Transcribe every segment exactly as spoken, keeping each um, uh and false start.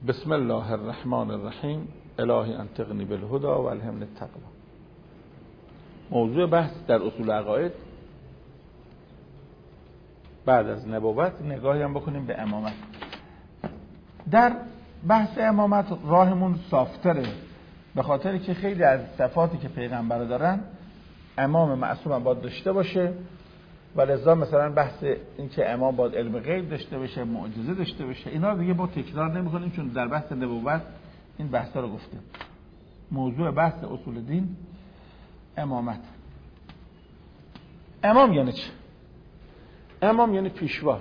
بسم الله الرحمن الرحیم. الهی انطقنی بالهدی و الهمنی التقوی. موضوع بحث در اصول عقاید بعد از نبوت نگاهی هم بکنیم به امامت. در بحث امامت راهمون صافتره، به خاطر که خیلی از صفاتی که پیغمبر دارن امام معصوم هم باید داشته باشه و لذا مثلا بحث این که امام باید علم غیب داشته باشه، معجزه داشته باشه، اینا رو دیگه با تکرار نمی کنیم چون در بحث نبوت این بحثا رو گفتیم. موضوع بحث اصول دین امامت. امام یعنی چه؟ امام یعنی پیشوا.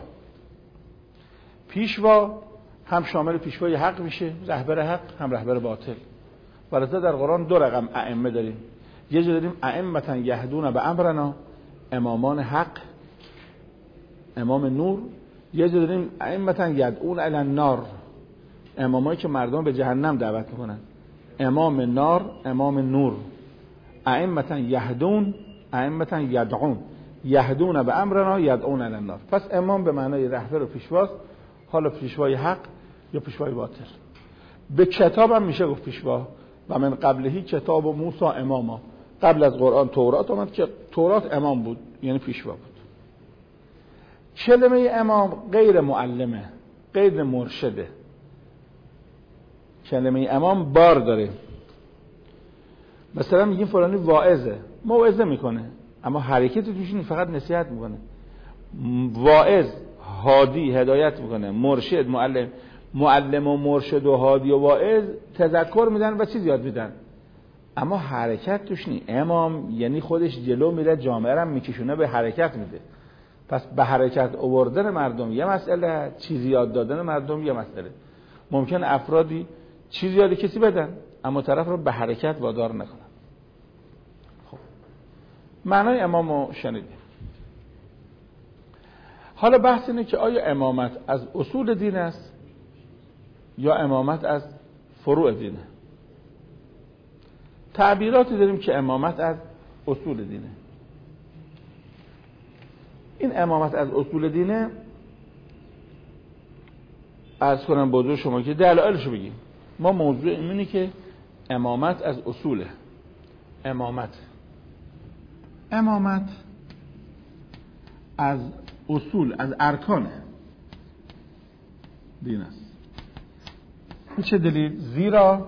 پیشوا هم شامل پیشوای حق میشه، رهبر حق، هم رهبر باطل. ولذا در قرآن دو رقم ائمه داریم. یه جا داریم ائمة یهدون به امرنا، امامان حق، امام نور. یه جا داریم ائمة یدعون الی النار، امامایی که مردم به جهنم دعوت میکنن. امام نار، امام نور. ائمة یهدون، ائمة یدعون، یهدون به امرنا یدعون الی النار. پس امام به معنای رهبر و پیشواست، حالا پیشوای حق یا پیشوای باطل. به کتاب هم میشه گفت پیشوا. و من قبلهی کتاب و موسی اماما، قبل از قرآن تورات آمد که تورات امام بود، یعنی پیشوا بود. کلمه امام غیر معلمه، غیر مرشده. کلمه امام بار داره. مثلا میگیم فلانی واعظه، موعظه میکنه اما حرکتی توش نیست، فقط نصیحت میکنه. واعظ هادی هدایت میکنه، مرشد معلم. معلم و مرشد و هادی و واعظ تذکر میدن و چیز یاد میدن اما حرکت توش نیست. امام یعنی خودش جلو میره، جامعه رو میکشونه به حرکت میده. پس به حرکت آوردن مردم یه مسئله، چیز یاد دادن مردم یه مسئله. ممکن افرادی چیز یاد کسی بدن اما طرف رو به حرکت وادار نکنن. خب معنای امامو شنیدیم. حالا بحث اینه که آیا امامت از اصول دین است یا امامت از فروع دینه؟ تعبیراتی داریم که امامت از اصول دینه. این امامت از اصول دینه عرض کنم بزرگ شما که دلایلشو بگیم. ما موضوع اینه که امامت از اصوله. امامت امامت از اصول، از ارکان دین است. چه دلیل؟ زیرا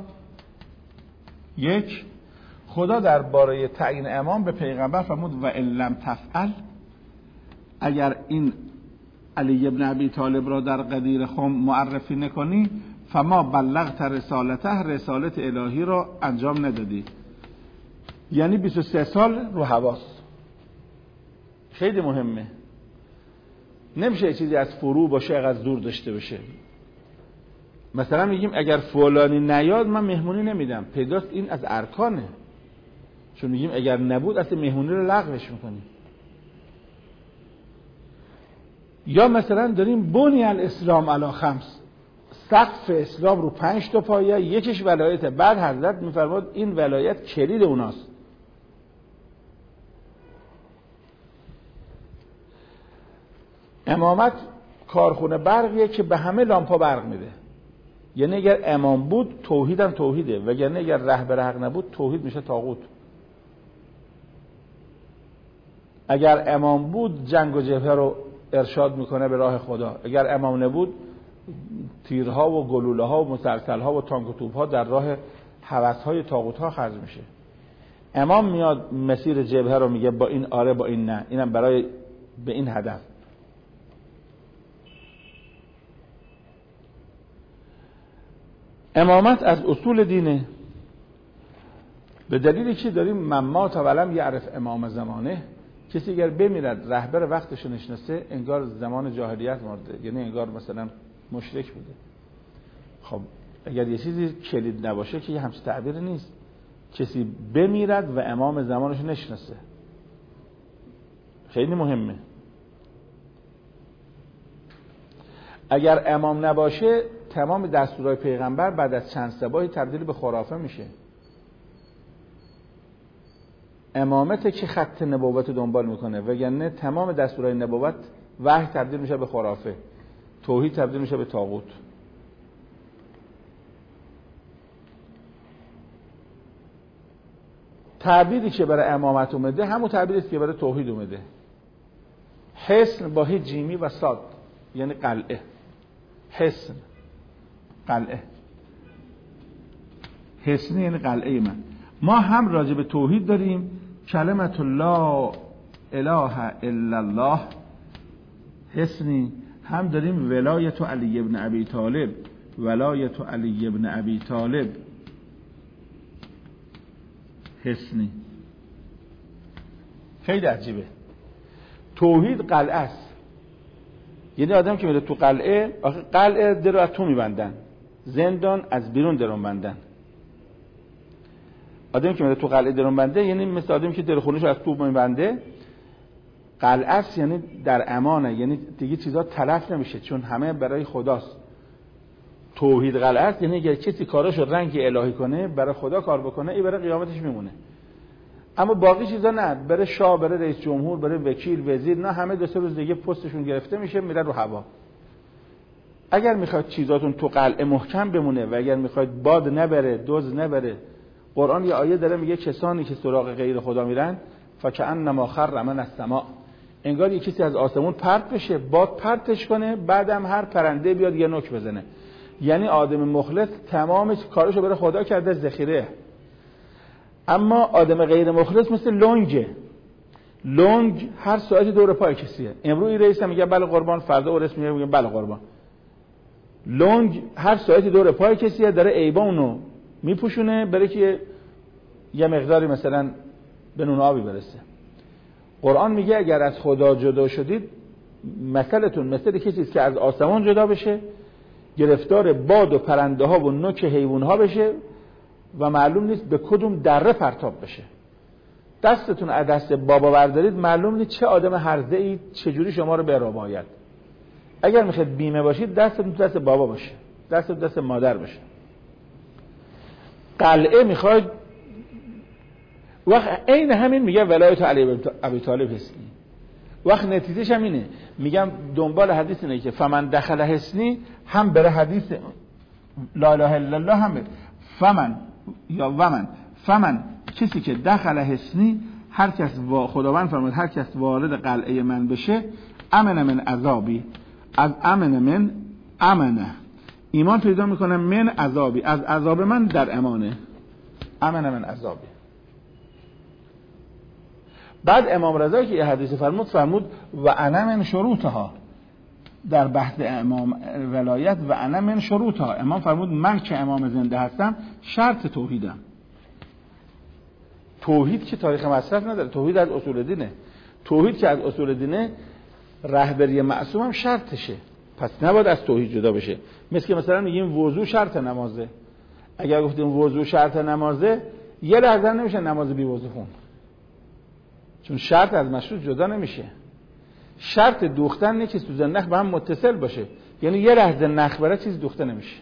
یک، خدا درباره تعیین امام به پیغمبر فرمود و ان لم تفعل، اگر این علی ابن ابی طالب را در قدیر خم معرفی نکنی فما بلغت رسالته، رسالت الهی را انجام ندادی. یعنی بیست و سه سال رو حواس. خیلی مهمه. نمیشه یه چیزی از فرو باشه از دور داشته باشه. مثلا میگیم اگر فلانی نیاد من مهمونی نمیدم، پیداست این از ارکانه. چون میگیم اگر نبود اصلا مهمونی رو لغوش میکنیم. یا مثلا داریم بنی الاسلام علی خمس، سقف اسلام رو پنج تا پایه، یکیش ولایته. بعد حضرت میفرماد این ولایت کلید اوناست. امامت کارخونه برقیه که به همه لامپا برق میده. یعنی اگر امام بود توحید هم توحیده، وگرنه اگر رهبر حق نبود توحید میشه طاغوت. اگر امام بود جنگ و جبهه رو ارشاد میکنه به راه خدا، اگر امام نبود تیرها و گلوله ها و مسلسل ها و تانک و توپ ها در راه هوس های طاغوت ها خرج میشه. امام میاد مسیر جبهه رو میگه با این آره با این نه، اینم برای به این هدف. امامت از اصول دینه به دلیلی که داریم ممات ولم یعرف امام زمانه. کسی اگر بمیرد رهبر وقتش نشناسه انگار زمان جاهلیت مرده، یعنی انگار مثلا مشرک بوده. خب اگر یه چیزی کلید نباشه که یه همچین تعبیر نیست. کسی بمیرد و امام زمانش نشناسه خیلی مهمه. اگر امام نباشه تمام دستورهای پیغمبر بعد از چند صباحی تبدیل به خرافه میشه. امامته که خط نبوت دنبال میکنه، وگرنه تمام دستورهای نبوت وحی تبدیل میشه به خرافه، توحید تبدیل میشه به طاغوت. تعبیری که برای امامت اومده همون تعبیری است که برای توحید اومده. حصن با هیچ جیمی و صاد یعنی قلعه. حصن قلعه، حصن یعنی قلعه من. ما هم راجع به توحید داریم کلمت لا اله الا الله حصنی، هم داریم ولایت علی ابن ابی طالب، ولایت علی ابن ابی طالب حصنی. خیلی عجیبه. توحید قلعه است، یعنی آدم که میره تو قلعه، آخه قلعه در رو از تو میبندن، زندان از بیرون درون میبندن. آدم که میره تو قلعه درون بنده یعنی مثل آدمی که در خونه‌شو از تو میبنده. قلعه است یعنی در امانه، یعنی دیگه چیزا تلف نمیشه چون همه برای خداست. توحید قلعه است یعنی اگه کسی کاراشو رنگ الهی کنه، برای خدا کار بکنه، این برای قیامتش میمونه. اما باقی چیزا نه، برای شاه، برای رئیس جمهور، برای وکیل، وزیر، نه همه دو سه روز دیگه پستشون گرفته میشه، میره رو هوا. اگر میخواید چیزاتون تو قلعه محکم بمونه و اگر میخواید باد نبره، دزد نبره، قرآن یه آیه داره میگه کسانی که سراغ غیر خدا میرن فکأنما خر من السماء، انگار یه کسی از آسمون پرت بشه، باد پرتش کنه، بعدم هر پرنده بیاد یه نوک بزنه. یعنی آدم مخلص تمام کارشو برای خدا کرده، ذخیره. اما آدم غیر مخلص مثل لنگه. لنگ هر ساعتی دور پای کسیه. امروز این رئیس میگه بله قربان، فردا اون رئیس میگه بله قربان. لنگ هر ساعتی دور پای کسیه، داره عیبا اونو میپوشونه برای که یه مقداری مثلا به نون آبی برسه. قرآن میگه اگر از خدا جدا شدید مثلتون مثل کسی است که از آسمان جدا بشه، گرفتار باد و پرنده ها و نوک حیوان ها بشه و معلوم نیست به کدوم دره پرتاب بشه. دستتون از دست بابا بردارید، معلوم نیست چه آدم هرزه ای چجوری شما رو برباید. اگر میخواید بیمه باشید دستتون دست بابا باشه، دستتون دست مادر باشه. قلعه میخواید وقت عین همین میگه ولایت علی ابی طالب حصنی. وقت نتیجهش هم اینه، میگم دنبال حدیث اینه که فمن دخل حصنی هم بره حدیث لا اله الا الله هم بره. فمن یا ومن فمن کسی که دخل حصنی، هر کس خداوند فرمود هر کس وارد قلعه من بشه، امن من عذابی، از امن من امنه ایمان پیدا میکنه، من عذابی از عذاب من در امانه، امن من عذابی. بعد امام رضا که یه حدیث فرمود فرمود و انا من شروطها، در بحث امام ولایت و انا من شروطها، امام فرمود من که امام زنده هستم شرط توحیدم. توحید که تاریخ مصرف نداره، توحید از اصول دینه. توحید که از اصول دینه، رهبری معصوم هم شرطشه، پس نباید از توحید جدا بشه. مثل که مثلا میگیم وضو شرط نمازه، اگر گفتیم وضو شرط نمازه یه لحظه نمیشه نماز بی وضو خون، چون شرط از مشروط جدا نمیشه. شرط دوختن نه که سوزن نخ با هم متصل باشه، یعنی یه لحظه نخ بره چیز دوخته نمیشه.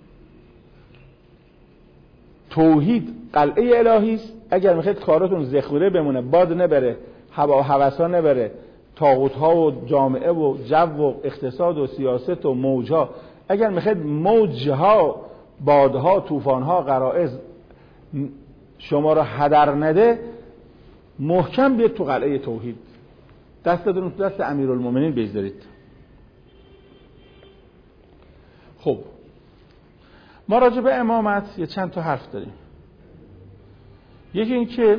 توحید قلعه الهی است. اگر میخواید کاراتون ذخیره بمونه، باد نبره، هوا و هوسا نبره، طاغوت ها و جامعه و جو و اقتصاد و سیاست و موجها، اگر میخواید موجها، بادها، طوفانها، غرائز شما را هدر نده، محکم بیاد تو قلعه توحید، دستتون تو دست امیرالمومنین بگذارید. خب ما راجع به امامت یه چند تا حرف داریم. یکی این که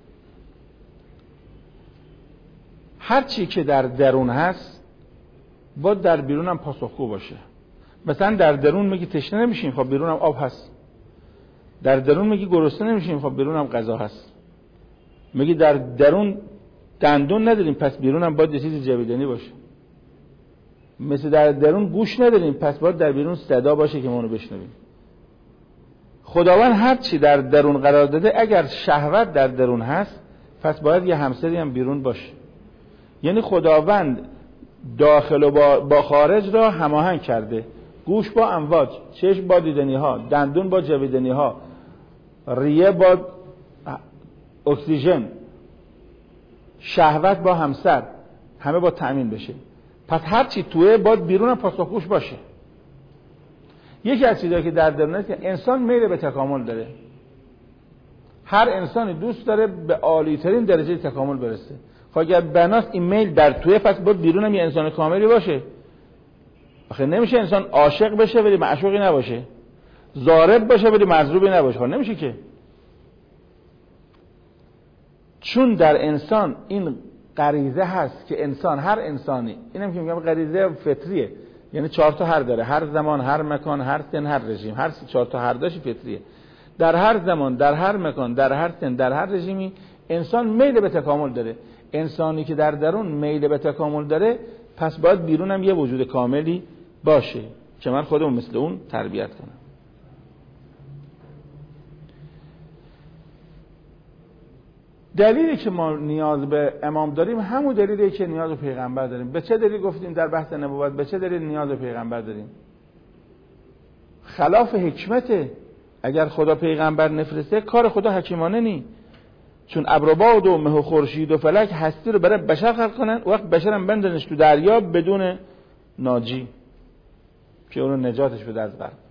هر چی که در درون هست باید در بیرون هم پاسخگو باشه. مثلا در درون میگی تشنه نمیشیم، خب بیرون هم آب هست. در درون میگی گرسنه نمیشیم، خب بیرون هم غذا هست. میگی در درون دندون نداریم، پس بیرون هم باید یه چیزی جویدنی باشه. مثل در درون گوش نداریم، پس باید در بیرون صدا باشه که ما اونو بشنویم. خداوند هر چی در درون قرار داده، اگر شهوت در درون هست پس باید یه همسری هم بیرون باشه. یعنی خداوند داخل و با, با خارج را هماهنگ کرده. گوش با امواج، چشم با دیدنی ها، دندون با جویدنی ها، ریه با اکسیژن، شهوت با همسر، همه با تأمین بشه. پس هر چی توه باید بیرون هم پاسخگوش باشه. یکی از چیزایی که در درون است که انسان میل به تکامل داره. هر انسانی دوست داره به عالی ترین درجه تکامل برسه. خب اگر بناست این میل در توی، پس باید بیرون هم یه انسان کاملی باشه. آخه نمیشه انسان عاشق بشه ولی معشوقی نباشه، ضارب باشه ولی مضروبی نباشه. خب نمیشه که، چون در انسان این غریزه هست که انسان، هر انسانی، اینم که میگم غریزه فطریه، یعنی چهار تا هر داره، هر زمان، هر مکان، هر سن، هر رژیم، هر چهار تا هر داشی فطریه. در هر زمان، در هر مکان، در هر سن، در هر رژیمی انسان میل به تکامل داره. انسانی که در درون میل به تکامل داره، پس باید بیرون هم یه وجود کاملی باشه که من خودم مثل اون تربیت کنم. دلیلی که ما نیاز به امام داریم همون دلیلیه که نیاز به پیغمبر داریم. به چه دلیل گفتیم در بحث نبوت به چه دلیل نیاز به پیغمبر داریم؟ خلاف حکمته. اگر خدا پیغمبر نفرسته کار خدا حکیمانه نی، چون ابر و باد و مه و خورشید و فلک هستی رو برای بشر خلق کنن، وقت بشر هم بندازنش تو دریا بدون ناجی که اونو نجاتش بده از غرق.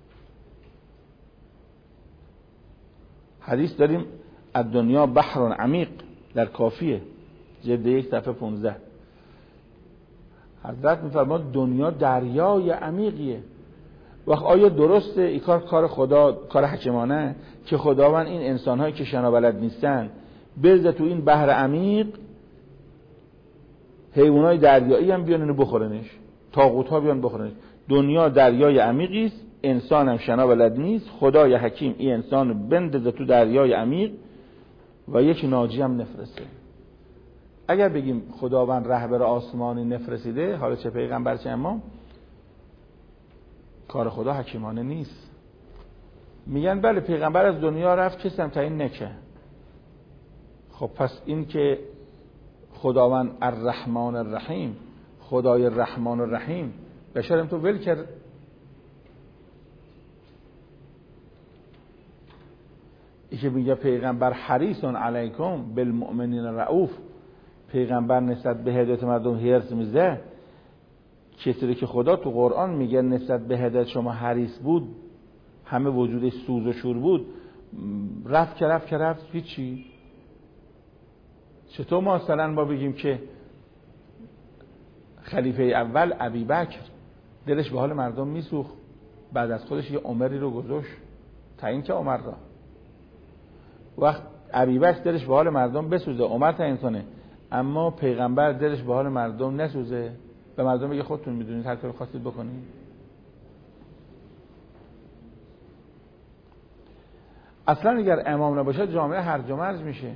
حدیث داریم الدنیا بحر عمیق در کافیه جلد یک صفحه پانزده. حضرت میفرماد دنیا دریای عمیقیه. وقت آیا درسته این کار کار خدا، کار حکیمانه که خداوند این انسان‌هایی که شنا بلد نیستن بذاره تو این بحر عمیق، حیوانات دریایی هم بیان اینو بخورنش، طاغوت‌ها بیان بخورنش. دنیا دریای عمیقی است، انسان هم شنا بلد نیست، خدای حکیم این انسانو بندازه تو دریای عمیق و یک ناجی هم نفرسته. اگر بگیم خداوند رهبر آسمانی نفرسیده، حالا چه پیغمبر چه امام، کار خدا حکیمانه نیست. میگن بله پیغمبر از دنیا رفت کسی هم تعیین نکه. خب پس این که خداوند الرحمن الرحیم، خدای الرحمن الرحیم بشرم تو ول کرد. ای که میگه پیغمبر حریص علیکم بالمؤمنین رؤوف، پیغمبر نسبت به هدایت مردم هرس میزه، چطوری که خدا تو قرآن میگه نسبت به هدایت شما حریص بود، همه وجودش سوز و شور بود، رفت که رفت که رفت هیچی. چطور ما مثلا ما بگیم که خلیفه اول ابوبکر دلش به حال مردم میسوخت، بعد از خودش یه عمری رو گذاشت تعیین که عمر را، وقت ابوبکر دلش به حال مردم بسوزه عمر تعیین کنه، اما پیغمبر دلش به حال مردم نسوزه، به مردم بگه خودتون میدونید هر کاری خواستید بکنید. اصلا اگر امام نباشه جامعه هرج و مرج میشه.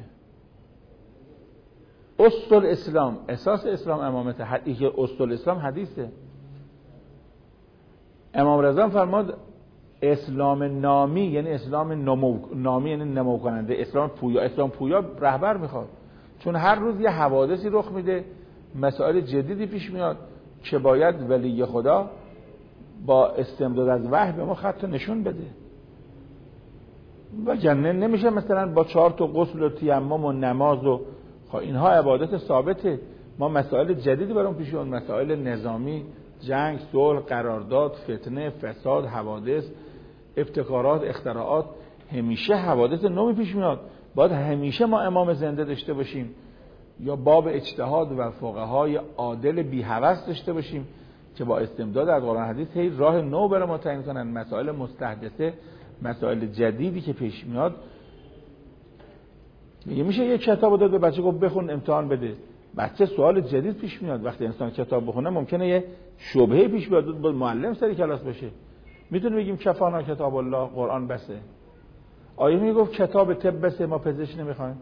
اصل اسلام، اساس اسلام امامته. حدیث اصل اسلام حدیثه. امام رضا فرماد اسلام نامی یعنی اسلام نمو، نامی یعنی نمو کننده، اسلام پویا. اسلام پویا رهبر میخواد، چون هر روز یه حوادثی رخ میده، مسائل جدیدی پیش میاد که باید ولی خدا با استمداد از وحی به ما خط نشون بده. و جنه نمیشه مثلا با چهار تا غسل و تیمم و نماز و خب اینها عبادت ثابته. ما مسائل جدیدی برام پیش میاد، مسائل نظامی، جنگ، صلح، قرارداد، فتنه، فساد، حوادث، ابتکارات، اختراعات، همیشه حوادث نوی پیش میاد. باید همیشه ما امام زنده داشته باشیم یا باب اجتهاد و فقهای عادل بی هوس داشته باشیم که با استمداد از قرآن حدیث هی راه نو برای ما تعیین کنن. مسائل مستحدثه، مسائل جدیدی که پیش میاد، میگه میشه یه کتاب داد به بچه گفت بخون امتحان بده، بچه سوال جدید پیش میاد. وقتی انسان کتاب بخونه ممکنه یه شبهه پیش بیاد، با معلم سری کلاس باشه. میتونه بگیم کفانا کتاب الله، قرآن بسه. آیه میگفت کتاب طب بسه، ما پزشک نمیخوایم.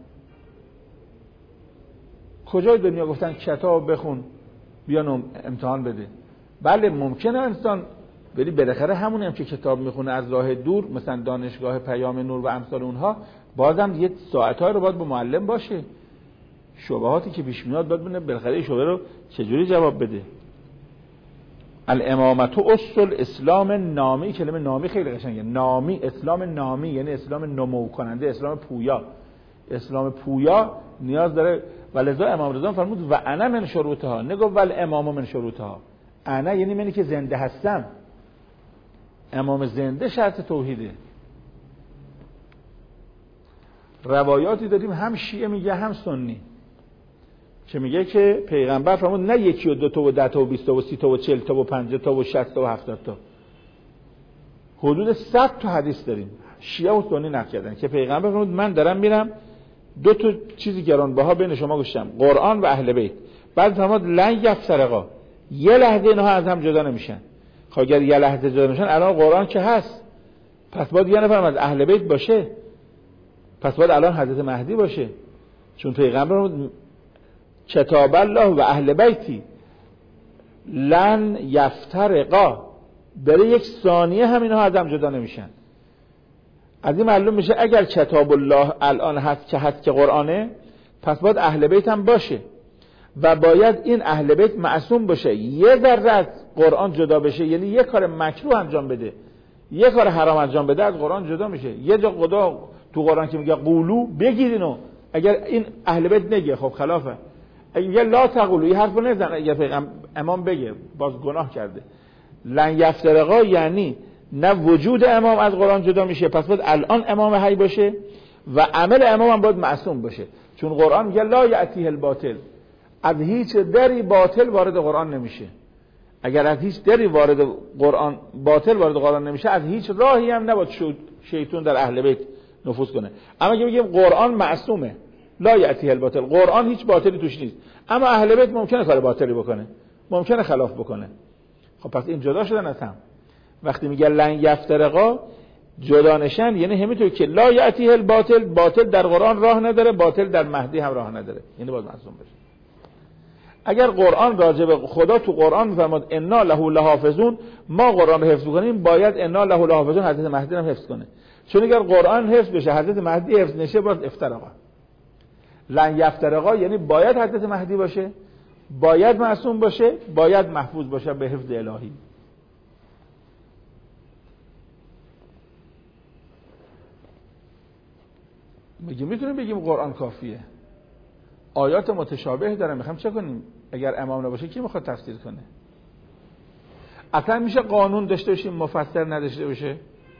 کجای دنیا گفتن کتاب بخون بیان امتحان بده؟ بله ممکنه انسان ولی بالاخره همونی هم که کتاب میخونه از راه دور، مثلا دانشگاه پیام نور و امثال اونها، بازم یه ساعت‌های رو باید با معلم باشه. شبهاتی که پیش میاد باید ببینه بالاخره این شبهه رو چجوری جواب بده. الامامت اصل اسلام نامی، کلمه نامی خیلی قشنگه. نامی، اسلام نامی یعنی اسلام نمو کننده، اسلام پویا. اسلام پویا نیاز داره. ولذا امام رضا فرمود و انا من شروطها، نگفت ول امام من شروطها. انا یعنی منی که زنده هستم. امام زنده شرط توحیده. روایاتی داریم هم شیعه میگه هم سنی که میگه که پیغمبر فرمود نه یکی و دو تا و ده تا و بیست تا و سی تا و چهل تا و پنجاه تا و شصت تا و هفتاد تا، حدود صد تا حدیث داریم شیعه و سنی نقل کردن که پیغمبر فرمود من دارم میرم دو تا چیزی گرانبها بین شما گذاشتم، قرآن و اهل بیت. بعد فرمود لن یفترقا، یه لحظه اینها از هم جدا نمیشن. خب اگر یه لحظه جدا نمیشن الان قرآن که هست، پس باید یه نفر از اهل بیت باشه، پس باید الان حضرت مهدی باشه، چون پیغمبر کتاب الله و اهل بیتی لن یفترقا، برای یک ثانیه هم اینها از هم جدا نمیشن. از این معلوم میشه اگر کتاب الله الان هست که هست که قرآنه، پس باید اهل بیت هم باشه و باید این اهل بیت معصوم باشه. یه ذره از قرآن جدا بشه، یعنی یه کار مکروه انجام بده، یه کار حرام انجام بده، از قرآن جدا میشه. یه جا خدا تو قرآن که میگه قولو بگیرینو، اگر این اهل بیت نگه خب خلافه. اگه لا تقولو یه حرفو نزن، اگه پیغمبر امام بگه باز گناه کرده. لن یفترقا یعنی نه وجود امام از قرآن جدا میشه، پس باید الان امام حی باشه و عمل امام هم باید معصوم باشه، چون قرآن میگه لا یأتیه الباطل، از هیچ دری باطل وارد قرآن نمیشه. اگر از هیچ دری وارد قرآن باطل وارد قرآن نمیشه، از هیچ راهی هم نباید شیطان در اهل بیت نفوذ کنه. اما اگه بگیم قرآن معصومه، لا یأتیه الباطل، قرآن هیچ باطلی توش نیست، اما اهل بیت ممکنه کار باطلی بکنه، ممکنه خلاف بکنه، خب پس این جدا شدن از هم. وقتی میگه لن یفترقا جدا نشن، یعنی همینطور که لا یأتیه الباطل، باطل در قرآن راه نداره، باطل در مهدی هم راه نداره، یعنی باید معصوم بشه. اگر قرآن راجع به خدا تو قرآن میفرماد انا له لحافظون، ما قرآن رو حفظ کنیم، باید انا له لحافظون حضرت مهدی هم حفظ کنه، چون اگر قرآن حفظ بشه حضرت مهدی حفظ نشه باید افتراقا. لن یفترقا یعنی باید حضرت مهدی باشه، باید معصوم باشه، باید محفوظ باشه به حفظ الهی. میگیم میتونیم بگیم قرآن کافیه، آیات متشابه داره، میخوام چه کنیم؟ اگر امام نباشه کی میخواد تفسیر کنه؟ اصلا میشه قانون داشته باشیم مفسر نداشته باشه؟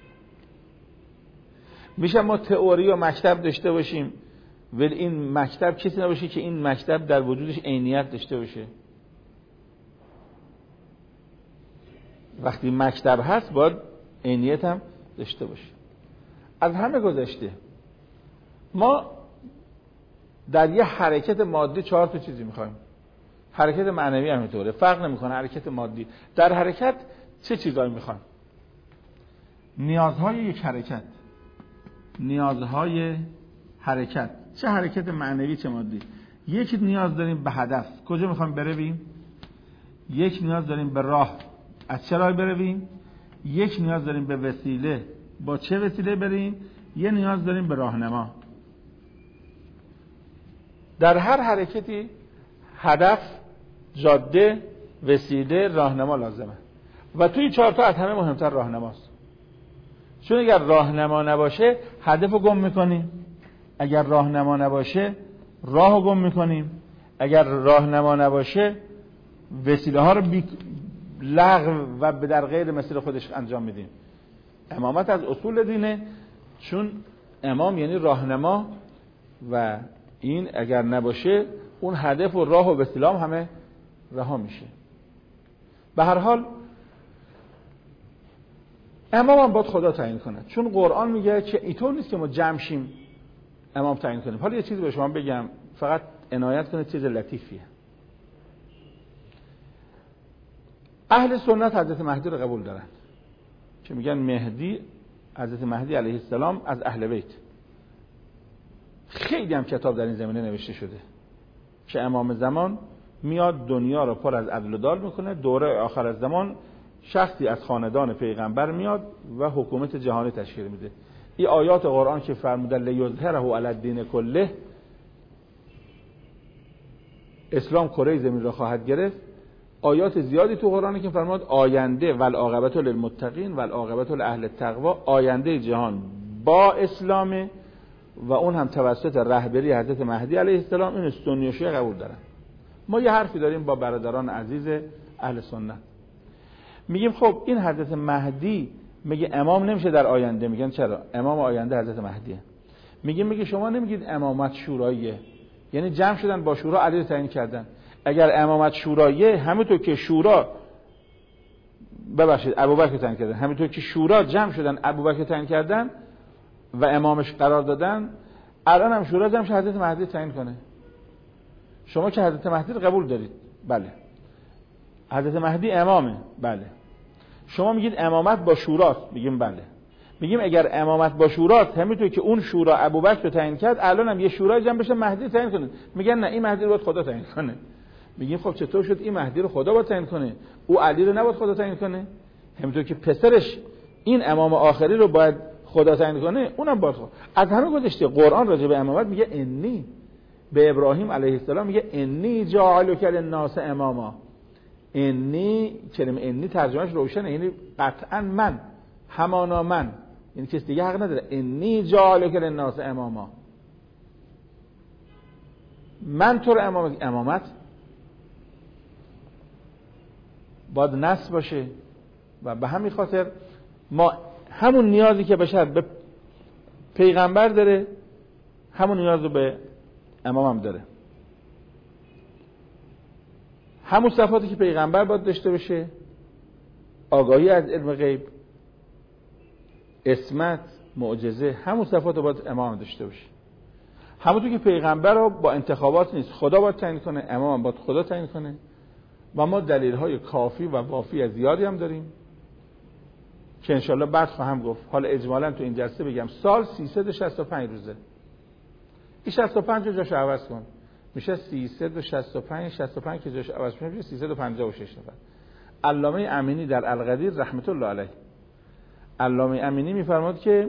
میشه ما تئوری و مکتب داشته باشیم ولی این مکتب کسی نباشه که این مکتب در وجودش عینیت داشته باشه؟ وقتی مکتب هست باید عینیت هم داشته باشه. از همه گذشته ما در یه حرکت مادی چهار تا چیزی میخوایم، حرکت معنوی هم اینطوره، فرق نمیکنه حرکت مادی. در حرکت چه چیزایی میخوایم؟ نیازهای یک حرکت، نیازهای حرکت، چه حرکت معنوی چه مادی. یک نیاز داریم به هدف، کجا میخوایم برویم؟ یک نیاز داریم به راه، از چه راهی برویم؟ یک نیاز داریم به وسیله، با چه وسیله بریم؟ یه نیاز داریم به راهنما. در هر حرکتی هدف، جاده، وسیله، راهنما لازمه و توی چهار تا از همه مهمتر راهنماست، چون اگر راهنما نباشه هدفو گم میکنیم، اگر راهنما نباشه راهو گم میکنیم، اگر راهنما نباشه وسیله ها رو بی... لغو و به در غیر مسیر خودش انجام میدیم. امامت از اصول دینه، چون امام یعنی راهنما و این اگر نباشه اون هدف و راه و وسیله هم همه رها میشه. به هر حال امام هم باید خدا تعیین کنه، چون قرآن میگه که اینطور نیست که ما جمع شیم امام تعیین کنیم. حالا یه چیزی به شما بگم، فقط عنایت کنید، چیز لطیفیه. اهل سنت حضرت مهدی رو قبول دارن که میگن مهدی، حضرت مهدی علیه السلام از اهل بیت. خیلی هم کتاب در این زمینه نوشته شده که امام زمان میاد دنیا رو پر از عدل و دال میکنه، دوره آخر از زمان شخصی از خاندان پیغمبر میاد و حکومت جهانی تشکیل میده. این آیات قرآن که فرموده لیظهره علی الدین کله، اسلام کره زمین را خواهد گرفت، آیات زیادی تو قرآنه که فرمود آینده والعاقبت للمتقین والعاقبت لاهل التقوا، آینده جهان با اسلام و اون هم توسط رهبری حضرت مهدی علیه السلام. این سنی و شیعه قبول دارن. ما یه حرفی داریم با برادران عزیز اهل سنت، میگیم خب این حضرت مهدی میگه امام نمیشه در آینده. میگن چرا؟ امام آینده حضرت مهدیه. میگه میگه شما نمیگید امامت شوراییه، یعنی جمع شدن با شورا علی رو تعیین کردن. اگر امامت شوراییه، همونطور که شورا ببخشید ابوبکر تعیین کردن، همونطور که شورا جمع شدن ابوبکر تعیین کردن و امامش قرار دادن، الان هم شورا جمع شد حضرت مهدی تعیین کنه. شما که حضرت مهدی رو قبول دارید، بله، حضرت مهدی امامه، بله. شما میگید امامت با شوراست، میگیم بله. میگیم اگر امامت با شوراست، همینطور که اون شورا ابوبکر رو تعیین کرد، الان هم یه شورای جمع بشه مهدی تعیین کنه. میگن نه، این مهدی رو باید خدا تعیین کنه. میگیم خب چطور شد این مهدی رو خدا باید تعیین کنه، او علی رو نباید خدا تعیین کنه؟ همینطور که پسرش این امام آخری رو باید خدا تعیین کنه، اونم باید خدا. از همه گذشته قرآن راجع به امامت میگه انی، به ابراهیم علیه السلام میگه انی جاعلک للناس اماما. انی، کلمه انی ترجمهش روشنه، یعنی قطعا من، همانا من، یعنی کسی دیگه حق نداره. انی جاعلک للناس اماما، من تو رو امام. امامت باید نصب باشه و به همین خاطر ما همون نیازی که بشر به پیغمبر داره، همون نیاز رو به امام هم داره. همون صفاتی که پیغمبر باید داشته باشه، آگاهی از علم غیب، عصمت، معجزه، همون صفات رو باید امام داشته باشه. همونطور که پیغمبر رو با انتخابات نیست، خدا باید تعیین کنه، امام باید خدا تعیین کنه. و ما دلیل‌های کافی و وافی از زیادی هم داریم که انشالله بعد خواهم گفت. حالا اجمالاً تو این جلسه بگم سال سیصد و شصت و پنج روزه. این شصت و پنج رو جاش عوض کن، میشه سیصد و شصت و پنج. شصت و پنج که جاش عوض میشه سیصد و پنجاه و شش نفر. علامه امینی در القدیر رحمت الله علیه، علامه امینی میفرماد که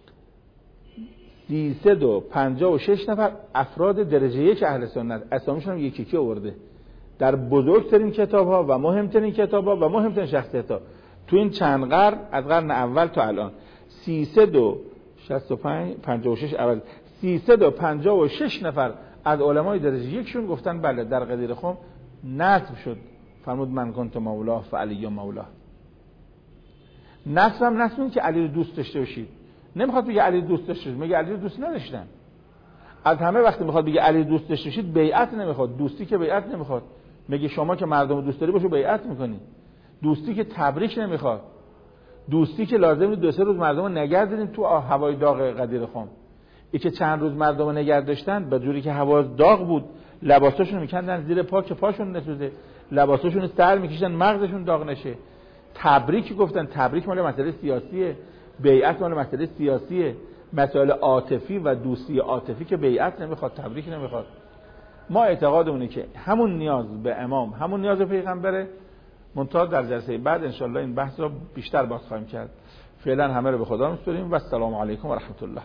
سیصد و پنجاه و شش نفر افراد درجه یک اهل سنت، اسامیشون هم یکی یکی آورده در بزرگترین کتاب‌ها و مهمترین کتاب‌ها و مهمترین شخصیت‌ها تو این چند قرن، از قرن اول تا الان. سیصد و شصت و پنج، پنجاه و شش اول، سیصد و پنجاه و شش نفر از علمای درجه یکشون گفتن بله در قدیر خم نصب شد، فرمود من کنت مولاه فعلی مولاه. نصب هم نصب که علی رو دوست داشته باشید، نمیخواد بگه علی دوست داشته باشید، میگه علی رو دوست نداشتن. از همه وقتی میخواد بگه علی دوست داشته باشید، بیعت نمیخواد، دوستی که بیعت نمیخواد. میگه شما که مردم دوست داری باشو بیعت میکنی. دوستی که تبریک نمیخواد، دوستی که لازم دو سه روز مردم رو نگه دارین تو هوای داغ قدیر خم. ای که چند روز مردم رو نگه داشتن، به جوری که هوا داغ بود لباساشون میکندن زیر پا که پاشون نسوزه، لباساشون سر میکشن مغزشون داغ نشه. تبریک گفتن، تبریک مال مسئله سیاسیه، بیعت مال مسئله سیاسیه. مسائل عاطفی و دوستی عاطفی که بیعت نمیخواد، تبریک نمیخواد. ما اعتقادمونه که همون نیاز به امام، همون نیاز به پیغمبره. منتها در جلسه بعد انشالله این بحث رو بیشتر باز خواهیم کرد. فعلا همه رو به خدا میسپاریم و السلام علیکم و رحمت الله.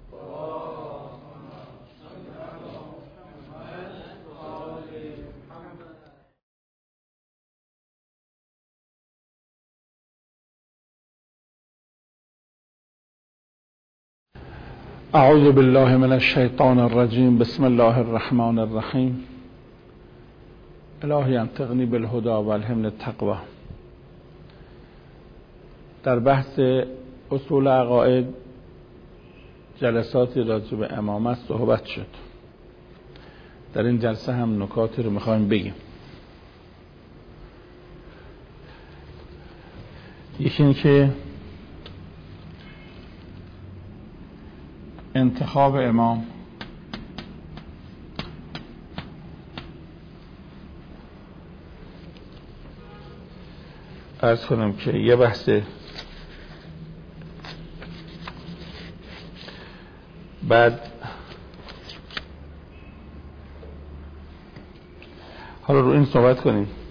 اعوذ بالله من الشیطان الرجیم. بسم الله الرحمن الرحیم. الهی انطقنی بالهدى والهمنی التقوى. در بحث اصول عقاید جلساتی راجع به امامت صحبت شد. در این جلسه هم نکاتی رو میخوایم بگیم. یکی این که انتخاب امام عرض کنم که یه بحث بعد حالا رو این صحبت کنیم.